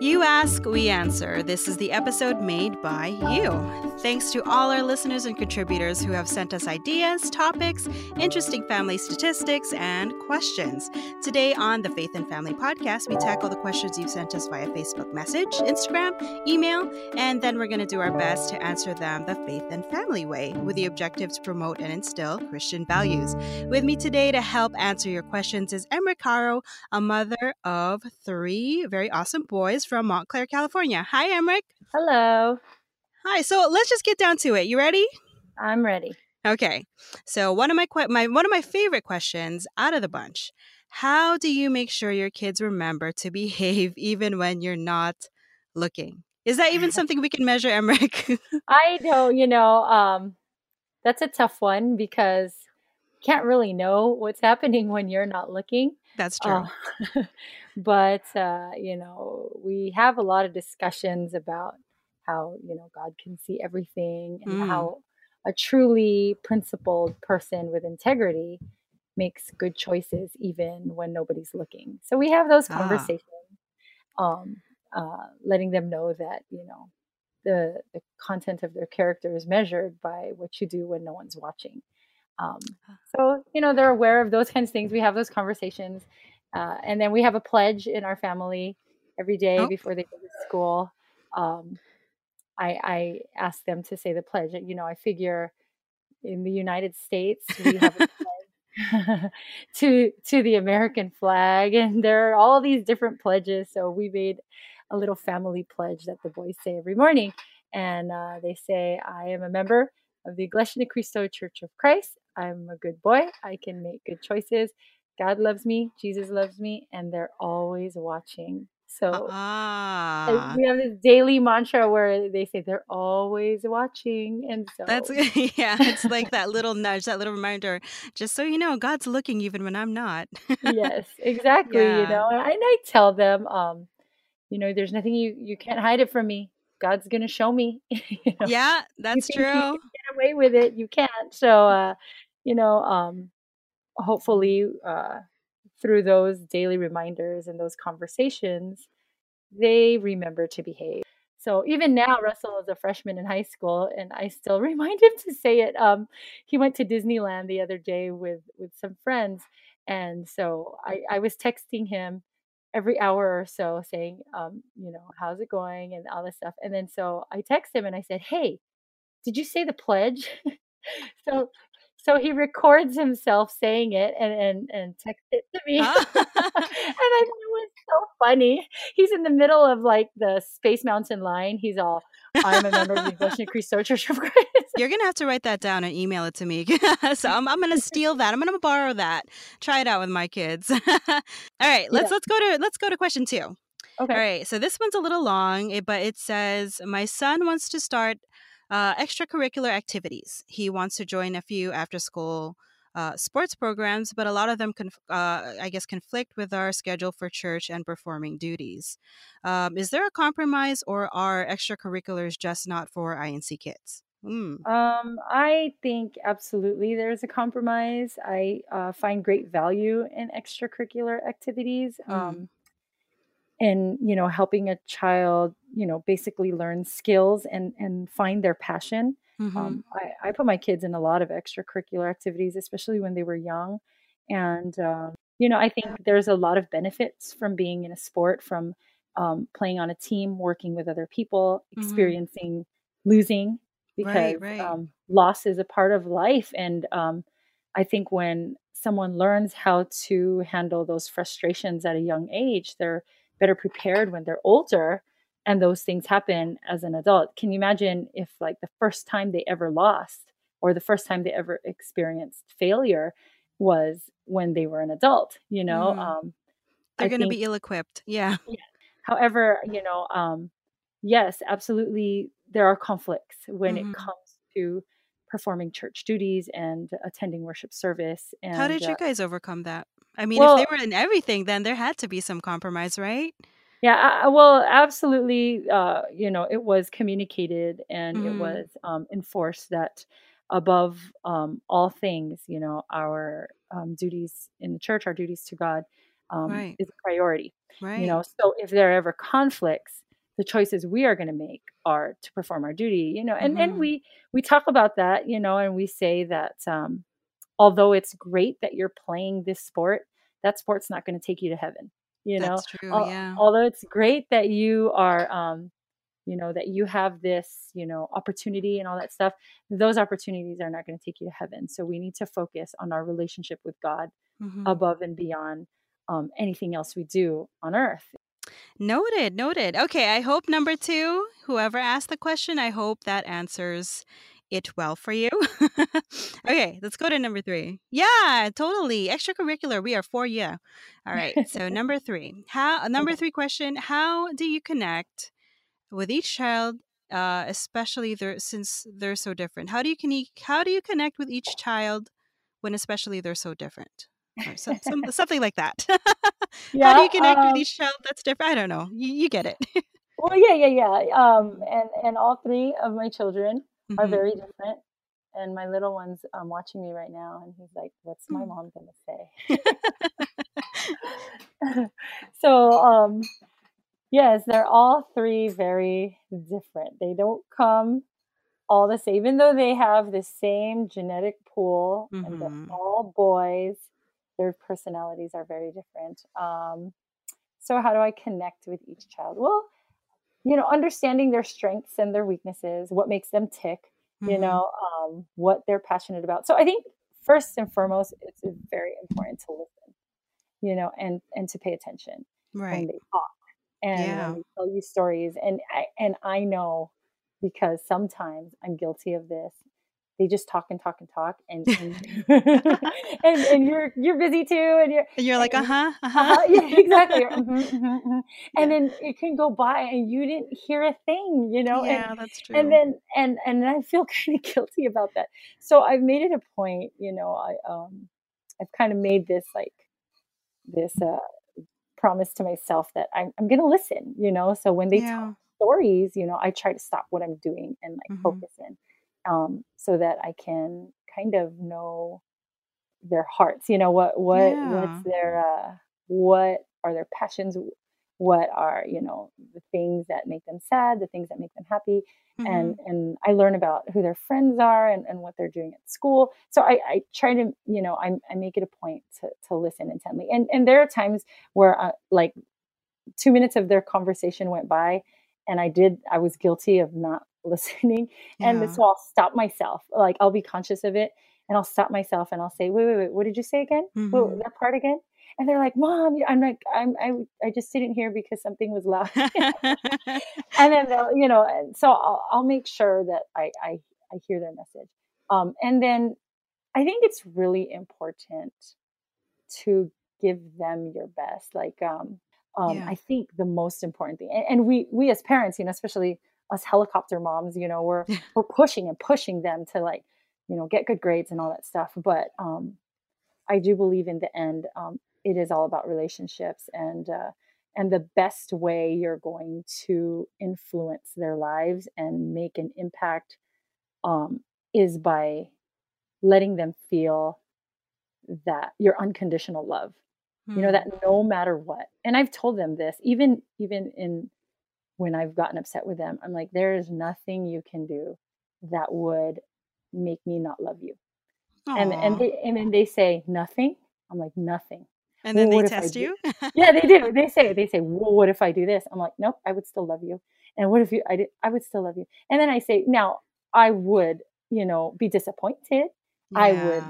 You ask, we answer. This is the episode made by you. Thanks to all our listeners and contributors who have sent us ideas, topics, interesting family statistics, and questions. Today on the Faith and Family Podcast, we tackle the questions you've sent us via Facebook message, Instagram, email, and then we're going to do our best to answer them the Faith and Family way with the objective to promote and instill Christian values. With me today to help answer your questions is Emrick Haro, a mother of 3 very awesome boys from Montclair, California. Hi, Emrick. Hello. Hi. So let's just get down to it. You ready? I'm ready. Okay. So one of my favorite questions out of the bunch: how do you make sure your kids remember to behave even when you're not looking? Is that even something we can measure, Emrick? I know, that's a tough one because you can't really know what's happening when you're not looking. That's true. But, we have a lot of discussions about how, God can see everything and how a truly principled person with integrity makes good choices even when nobody's looking. So we have those conversations, letting them know that, the content of their character is measured by what you do when no one's watching. So, they're aware of those kinds of things. We have those conversations. And then we have a pledge in our family every day before they go to school. I ask them to say the pledge. I figure in the United States, we have a pledge to the American flag. And there are all these different pledges. So we made a little family pledge that the boys say every morning. And they say, I am a member of the Iglesia de Cristo Church of Christ. I'm a good boy. I can make good choices. God loves me. Jesus loves me. And they're always watching. So we have this daily mantra where they say they're always watching. And so that's, yeah, it's like that little nudge, that little reminder, just so you know, God's looking even when I'm not. Yes, exactly. Yeah. And I tell them, there's nothing you can't hide it from me. God's going to show me. Yeah, that's You think you true. can get away with it, you can't. So, hopefully, through those daily reminders and those conversations, they remember to behave. So even now, Russell is a freshman in high school, and I still remind him to say it. He went to Disneyland the other day with some friends, and so I was texting him every hour or so saying, how's it going and all this stuff. And then so I text him and I said, hey, did you say the pledge? So so he records himself saying it and texts it to me. And I thought it was so funny. He's in the middle of like the Space Mountain line. He's all, I'm a member of the Iglesia Cristo Church of Christ. You're gonna have to write that down and email it to me. So I'm gonna steal that. I'm gonna borrow that. Try it out with my kids. All right, let's go to question 2. Okay. All right, so this one's a little long, but it says, my son wants to start extracurricular activities. He wants to join a few after school sports programs, but a lot of them, conflict with our schedule for church and performing duties. Is there a compromise, or are extracurriculars just not for INC kids? I think absolutely there's a compromise. I find great value in extracurricular activities. And helping a child basically learn skills and find their passion. I put my kids in a lot of extracurricular activities, especially when they were young. And I think there's a lot of benefits from being in a sport, from playing on a team, working with other people, experiencing losing, because Right. loss is a part of life. And I think when someone learns how to handle those frustrations at a young age, they're better prepared when they're older and those things happen as an adult. Can you imagine if like the first time they ever lost or the first time they ever experienced failure was when they were an adult, They're going to be ill-equipped. Yeah. However, yes, absolutely, there are conflicts when it comes to performing church duties and attending worship service. How And did you guys overcome that? I mean, if they were in everything, then there had to be some compromise, right? yeah, well, absolutely. It was communicated and it was enforced that above all things, our duties in the church, our duties to God, Right. is a priority. Right. So if there are ever conflicts, the choices we are going to make are to perform our duty, and Mm-hmm. we talk about that, and we say that although it's great that you're playing this sport, that sport's not going to take you to heaven. That's true. Al- Yeah. Although it's great that you are, that you have this, opportunity and all that stuff, those opportunities are not going to take you to heaven. So we need to focus on our relationship with God Mm-hmm. above and beyond anything else we do on earth. Noted. Noted. Okay. I hope number two, whoever asked the question, I hope that answers it well for you. Okay. Let's go to number three. Yeah, totally. Extracurricular. We are for you. All right. So number three. Number Okay. three question. How do you connect with each child, especially since they're so different? How do you connect with each child when especially they're so different? Or something like that. How do Yeah. you connect with each child that's different? I don't know. You get it. Well, yeah. And all three of my children are Hmm. very different. And my little one's watching me right now, and he's like, "What's my mom gonna say?" So, yes, they're all three very different. They don't come all the same, even though they have the same genetic pool and they're Hmm. all boys. Their personalities are very different. So, how do I connect with each child? Well, understanding their strengths and their weaknesses, what makes them tick, Hmm. what they're passionate about. So I think first and foremost, it's very important to listen, and to pay attention when Right. they talk and when Yeah. they tell you stories. And I know, because sometimes I'm guilty of this. They just talk and talk and talk, and and you're busy too, and you're And you're like, uh and huh, uh huh. uh-huh, yeah, exactly. And Yeah. then it can go by and you didn't hear a thing, Yeah, that's and true. then and I feel kind of guilty about that. So I've made it a point, I've kind of made this promise to myself that I'm going to listen, so when they tell Yeah. stories, I try to stop what I'm doing and like Hmm. focus in, so that I can kind of know their hearts, what's Yeah. what are their passions, what are, the things that make them sad, the things that make them happy. Hmm. And I learn about who their friends are, and what they're doing at school. So I try to, I make it a point to listen intently. And there are times where like 2 minutes of their conversation went by, and I was guilty of not listening. And Yeah. so I'll stop myself. Like, I'll be conscious of it, and I'll stop myself and I'll say, wait, what did you say again? What, Hmm. that part again? And they're like, Mom, I'm like, I just didn't hear because something was loud. And then they'll, and so I'll make sure that I hear their message. And then I think it's really important to give them your best. Like, Yeah. I think the most important thing, and we as parents, especially us helicopter moms, we're pushing and pushing them to, like, get good grades and all that stuff. But I do believe in the end, it is all about relationships, and the best way you're going to influence their lives and make an impact, um, is by letting them feel that your unconditional love, that Hmm. no matter what. And I've told them this, even in when I've gotten upset with them, I'm like, there is nothing you can do that would make me not love you. And Aw. then they say nothing. I'm like, nothing. And Well, then they what if I test do? you? Yeah, they do. They say, well, what if I do this? I'm like, nope, I would still love you. And what if I did? I would still love you. And then I say, now I would, be disappointed. I would, Yeah.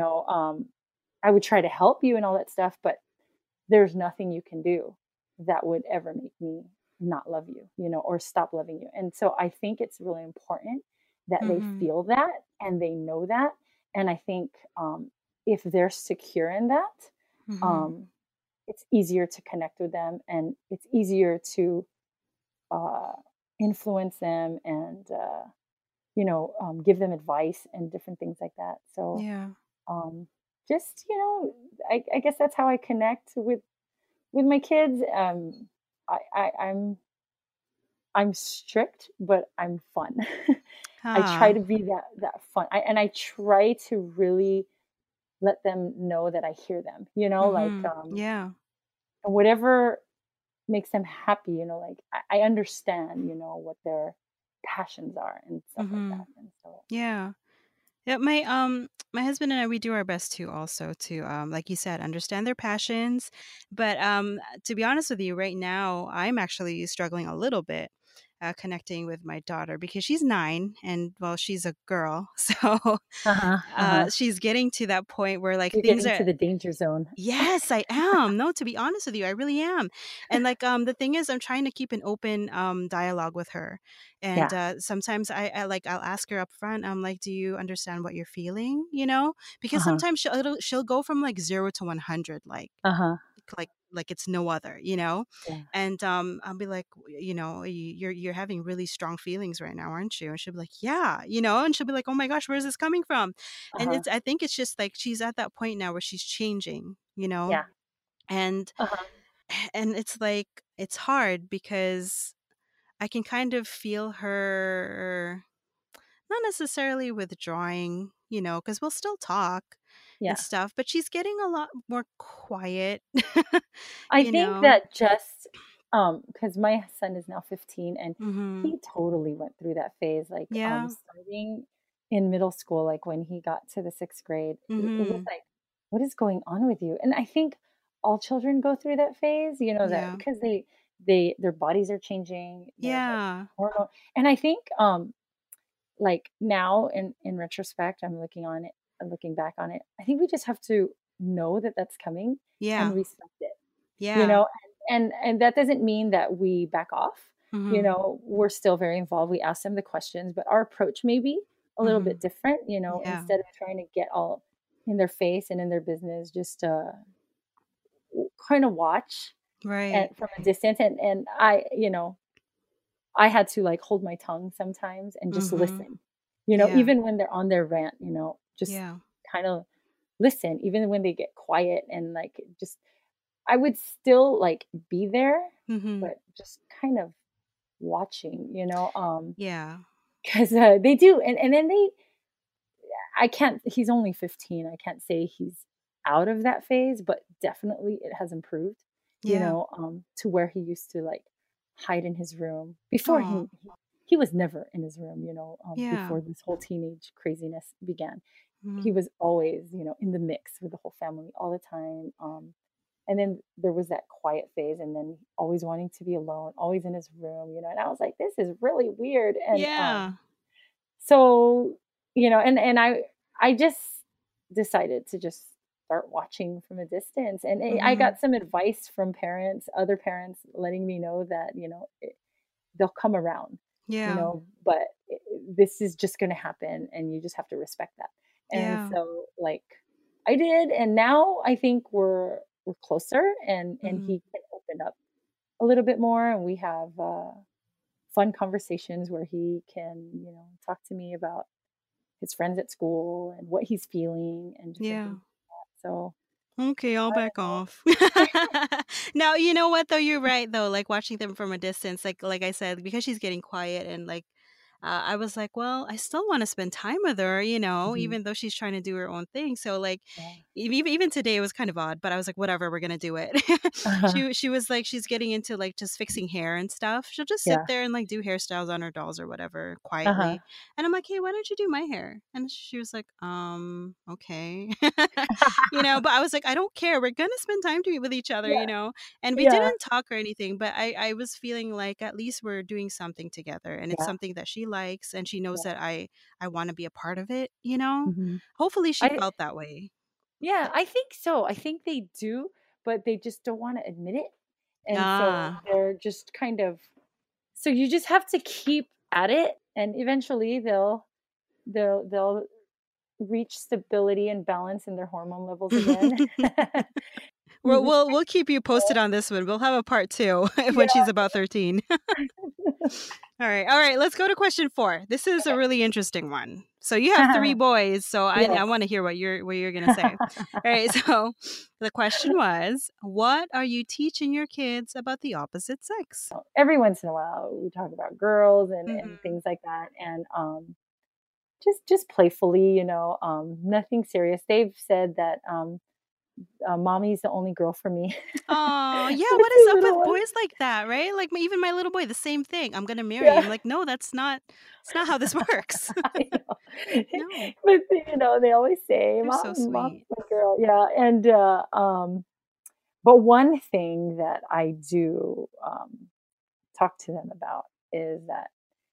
I would try to help you and all that stuff, but there's nothing you can do that would ever make me not love you, or stop loving you. And so I think it's really important that they Hmm. feel that and they know that. And I think, if they're secure in that, Hmm. um, it's easier to connect with them, and it's easier to uh, influence them, and give them advice and different things like that. So, Yeah. um, just, I guess that's how I connect with my kids. I'm strict, but I'm fun. I try Ah. to be that fun. I try to really let them know that I hear them. Like, Hmm. Yeah. and whatever makes them happy, like I understand, what their passions are and stuff like Mm-hmm. that. And so, Yeah. Yeah, my husband and I, we do our best to also to like you said, understand their passions. But to be honest with you, right now I'm actually struggling a little bit connecting with my daughter because she's 9 and well, she's a girl. So uh-huh, uh-huh. she's getting to that point where like You're things getting are. to the danger zone. Yes, I am. No, to be honest with you, I really am. And like the thing is I'm trying to keep an open dialogue with her. And Yeah. sometimes I like I'll ask her up front, I'm like, "Do you understand what you're feeling?" Because Uh-huh. sometimes she'll go from like 0 to 100 Uh-huh. like it's no other. Yeah. And I'll be like, You're having really strong feelings right now, aren't you?" And she'll be like, "Yeah." And she'll be like, "Oh my gosh, where's this coming from?" And Uh-huh. I think it's just like she's at that point now where she's changing. Yeah. And Uh-huh. it's like it's hard because I can kind of feel her not necessarily withdrawing, because we'll still talk and Yeah. stuff, but she's getting a lot more quiet, I you think know. that just because my son is now 15 and Mhm. he totally went through that phase, like Yeah. starting in middle school, like when he got to the sixth grade, it was Mhm. like, what is going on with you? And I think all children go through that phase, that Yeah. because their bodies are changing, there's like Yeah. hormone. And I think like now in retrospect, I'm looking back on it. I think we just have to know that that's coming and Yeah. respect it, you Yeah. know, and that doesn't mean that we back off. Mhm. We're still very involved. We ask them the questions, but our approach may be a little bit Mhm. different, Yeah. instead of trying to get all in their face and in their business, just kind of watch and Right. from a distance. And I had to like hold my tongue sometimes and just Mhm. listen, Yeah. even when they're on their rant, just Yeah. kind of listen, even when they get quiet and like just, I would still like be there, Mhm. but just kind of watching, Yeah. because they do. And then I can't, he's only 15. I can't say he's out of that phase, but definitely it has improved, Yeah. to where he used to like hide in his room before Oh. he was never in his room, Yeah. before this whole teenage craziness began. He Mhm. was always, in the mix with the whole family all the time. And then there was that quiet phase, and then always wanting to be alone, always in his room, and I was like, this is really weird. And Yeah. so, and I just decided to just start watching from a distance. And I Mhm. got some advice from other parents letting me know that, they'll come around, Yeah. but this is just going to happen and you just have to respect that. And Yeah. so like I did, and now I think we're closer, and Mhm. he can open up a little bit more, and we have fun conversations where he can, talk to me about his friends at school and what he's feeling and different Yeah. things like that. So Okay, I'll I back off. Now, you know what though? You're right though. Like watching them from a distance, like I said, because she's getting quiet and like I was like, well, I still want to spend time with her, mhm, even though she's trying to do her own thing. So like, yeah. even today it was kind of odd, but I was like, whatever, we're gonna do it. Uh-huh. She was like, she's getting into like just fixing hair and stuff. She'll just sit Yeah. there and like do hairstyles on her dolls or whatever Uh-huh. quietly. And I'm like, hey, why don't you do my hair? And she was like, okay. But I was like, I don't care. We're gonna spend time with each other, Yeah. and we Yeah. didn't talk or anything, but I was feeling like at least we're doing something together, and it's Yeah. something that she likes, and she knows Yeah. that I want to be a part of it. Mhm. Hopefully, she I felt that way. Yeah, I think so. I think they do, but they just don't want to admit it. And so Ah, they're just kind of, so you just have to keep at it, and eventually they'll reach stability and balance in their hormone levels again. You well, just we'll keep you posted on this one. We'll have a part two when yeah. she's about 13. All right. Let's go to question 4. This is a Okay. really interesting one. So you have 3 boys, so I Yes. want to hear what you're gonna say. All right. So the question was, what are you teaching your kids about the opposite sex? Every once in a while we talk about girls and Hmm. things like that, and just playfully, nothing serious. They've said that mommy's the only girl for me. Oh, yeah. For What is two up little with ones. boys like that, right? Like even my little boy, the same thing. I'm gonna marry you. I'm Yeah. like, no, it's not how this works. I know. No, But, they always say, they're so Mom's sweet. my girl." Yeah, and, but one thing that I do, talk to them about is that,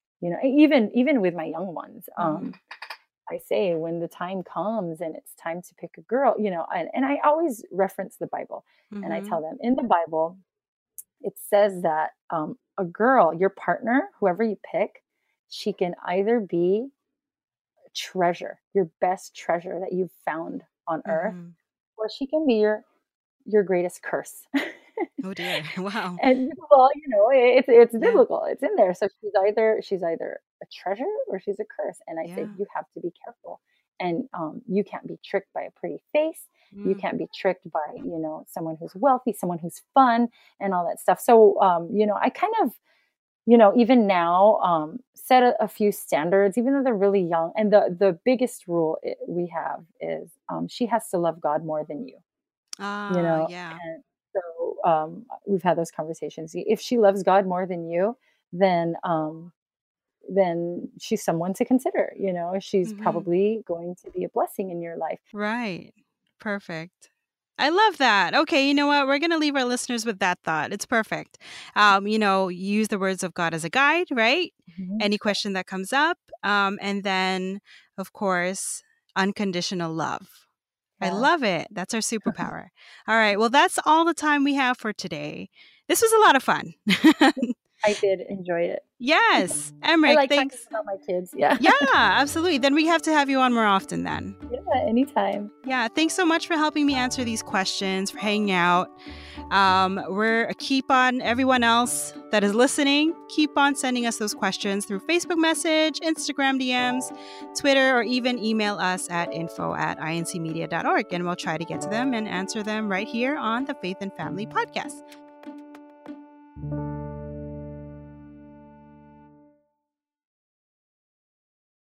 even with my young ones, Hmm. I say when the time comes and it's time to pick a girl, and I always reference the Bible, and I Hmm. tell them in the Bible, it says that a girl, your partner, whoever you pick, she can either be a treasure, your best treasure that you've found on earth, Hmm. or she can be your greatest curse. Oh dear. Wow. And well, it's Yeah. biblical. It's in there. So she's either a treasure or she's a curse. And I say Yeah. you have to be careful. And you can't be tricked by a pretty face. You Mm. can't be tricked by someone who's wealthy, someone who's fun, and all that stuff. So I kind of even now set a few standards, even though they're really young. And the biggest rule we have is she has to love God more than you. You Ah, know, yeah. and so, we've had those conversations. If she loves God more than you, then, then she's someone to consider, she's Hmm. probably going to be a blessing in your life. Right. Perfect. I love that. Okay, you know what? We're going to leave our listeners with that thought. It's perfect. Use the words of God as a guide, right? Mhm. Any question that comes up. And then, of course, unconditional love. I Yeah, love it. That's our superpower. All right. Well, that's all the time we have for today. This was a lot of fun. I did enjoy it. Yes. I Emmerich, like talking thanks. about my kids. Yeah. Yeah, absolutely. Then we have to have you on more often then. Yeah, anytime. Yeah, thanks so much for helping me answer these questions, for hanging out. We're keep on everyone else that is listening. Keep on sending us those questions through Facebook message, Instagram DMs, Twitter, or even email us at info@incmedia.org, and we'll try to get to them and answer them right here on the Faith and Family podcast.